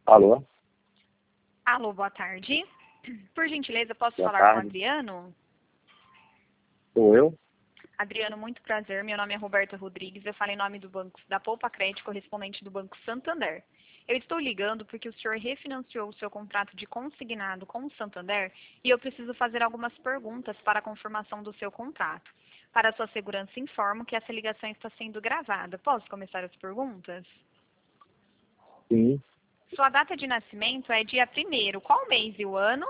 Alô? Alô, boa tarde. Por gentileza, posso Boa falar tarde. com o Adriano? Sou eu? Adriano, muito prazer. Meu nome é Roberta Rodrigues. Eu falo em nome do banco da Poupa Crédito, correspondente do Banco Santander. Eu estou ligando porque o senhor refinanciou o seu contrato de consignado com o Santander e eu preciso fazer algumas perguntas para a confirmação do seu contrato. Para sua segurança, informo que essa ligação está sendo gravada. Posso começar as perguntas? Sim. Sua data de nascimento é dia 1º. Qual mês e o ano?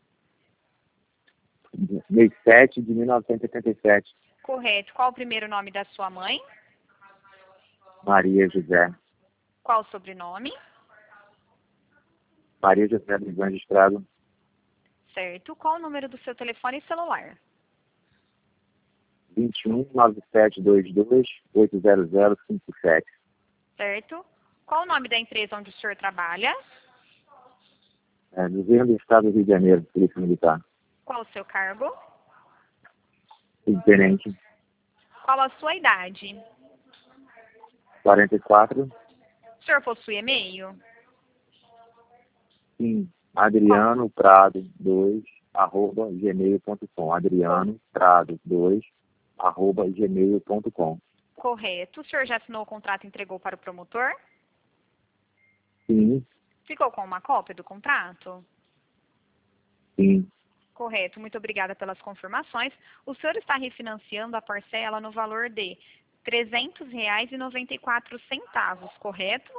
Mês 7 de 1987. Correto. Qual o primeiro nome da sua mãe? Maria José. Qual o sobrenome? Maria José dos Anjos Estrado. Certo. Qual o número do seu telefone celular? 21 9722 80057. Certo. Qual o nome da empresa onde o senhor trabalha? Governo do Estado do Rio de Janeiro, Polícia Militar. Qual o seu cargo? Subtenente. Qual a sua idade? 44. O senhor possui e-mail? Sim. Adriano Prado 2 @gmail.com. Adriano Prado 2 @gmail.com. Correto. O senhor já assinou o contrato e entregou para o promotor? Sim. Ficou com uma cópia do contrato? Sim. Correto. Muito obrigada pelas confirmações. O senhor está refinanciando a parcela no valor de R$ 300,94, correto?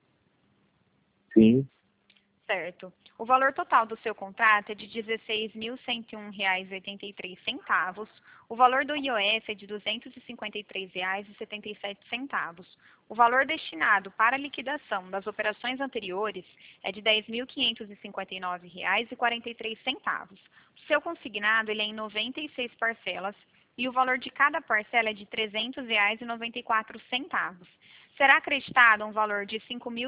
Sim. Certo. O valor total do seu contrato é de R$ 16.101,83. O valor do IOF é de R$ 253,77. O valor destinado para a liquidação das operações anteriores é de R$ 10.559,43. O seu consignado ele é em 96 parcelas e o valor de cada parcela é de R$ 300,94. Será acreditado um valor de R$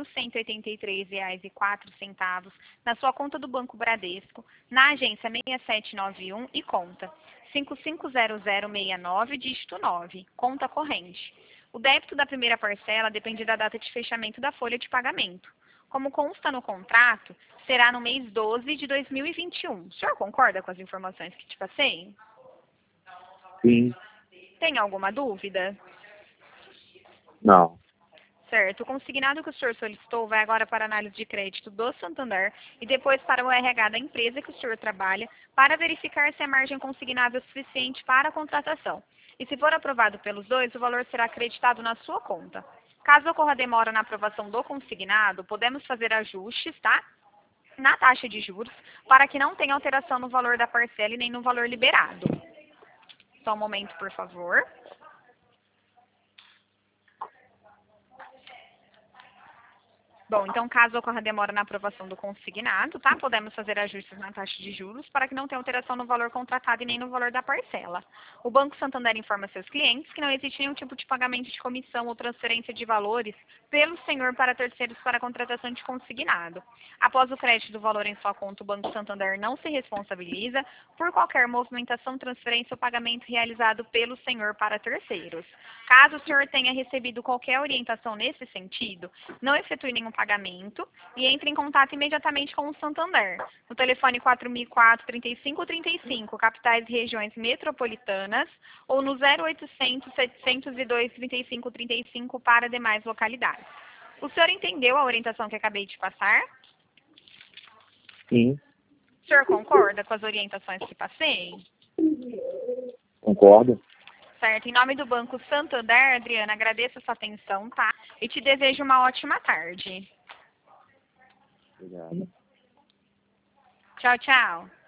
5.183,04 na sua conta do Banco Bradesco, na agência 6791 e conta 550069, dígito 9, conta corrente. O débito da primeira parcela depende da data de fechamento da folha de pagamento. Como consta no contrato, será no mês 12 de 2021. O senhor concorda com as informações que te passei? Sim. Tem alguma dúvida? Não. Certo. O consignado que o senhor solicitou vai agora para a análise de crédito do Santander e depois para o RH da empresa que o senhor trabalha para verificar se a margem consignável é suficiente para a contratação. E se for aprovado pelos dois, o valor será acreditado na sua conta. Caso ocorra demora na aprovação do consignado, podemos fazer ajustes, tá? Na taxa de juros, para que não tenha alteração no valor da parcela e nem no valor liberado. Só um momento, por favor. Bom, então, caso ocorra demora na aprovação do consignado, tá? Podemos fazer ajustes na taxa de juros para que não tenha alteração no valor contratado e nem no valor da parcela. O Banco Santander informa seus clientes que não existe nenhum tipo de pagamento de comissão ou transferência de valores pelo senhor para terceiros para a contratação de consignado. Após o crédito do valor em sua conta, o Banco Santander não se responsabiliza por qualquer movimentação, transferência ou pagamento realizado pelo senhor para terceiros. Caso o senhor tenha recebido qualquer orientação nesse sentido, não efetue nenhum pagamento e entre em contato imediatamente com o Santander, no telefone 4004-3535, capitais e regiões metropolitanas, ou no 0800-702-3535 para demais localidades. O senhor entendeu a orientação que acabei de passar? Sim. O senhor concorda com as orientações que passei? Concordo. Certo. Em nome do Banco Santander, Adriana, agradeço a sua atenção, tá? E te desejo uma ótima tarde. Obrigado. Tchau, tchau.